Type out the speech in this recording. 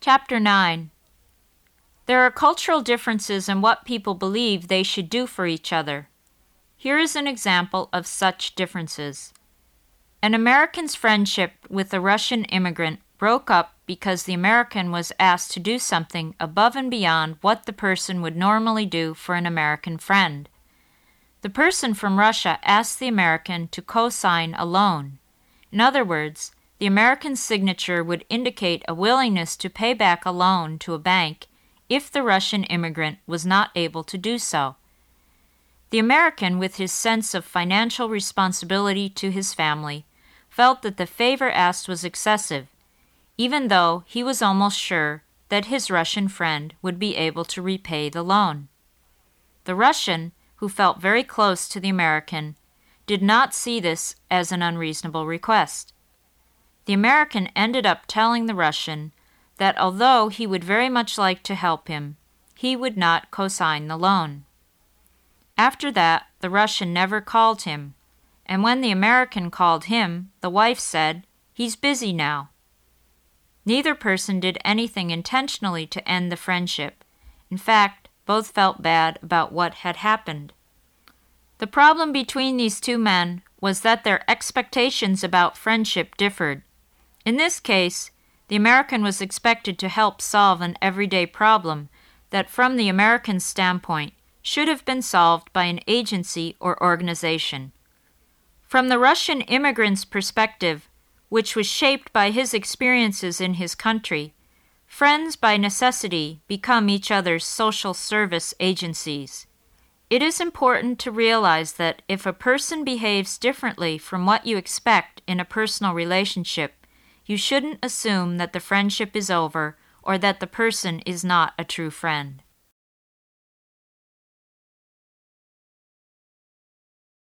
Chapter 9. There are cultural differences in what people believe they should do for each other. Here is an example of such differences. An American's friendship with a Russian immigrant broke up because the American was asked to do something above and beyond what the person would normally do for an American friend. The person from Russia asked the American to co-sign a loan. In other words, the American's signature would indicate a willingness to pay back a loan to a bank if the Russian immigrant was not able to do so. The American, with his sense of financial responsibility to his family, felt that the favor asked was excessive, even though he was almost sure that his Russian friend would be able to repay the loan. The Russian, who felt very close to the American, did not see this as an unreasonable request. The American ended up telling the Russian that although he would very much like to help him, he would not co-sign the loan. After that, the Russian never called him, and when the American called him, the wife said, "He's busy now." Neither person did anything intentionally to end the friendship. In fact, both felt bad about what had happened. The problem between these two men was that their expectations about friendship differed. In this case, the American was expected to help solve an everyday problem that, from the American's standpoint, should have been solved by an agency or organization. From the Russian immigrant's perspective, which was shaped by his experiences in his country, friends by necessity become each other's social service agencies. It is important to realize that if a person behaves differently from what you expect in a personal relationship, you shouldn't assume that the friendship is over or that the person is not a true friend.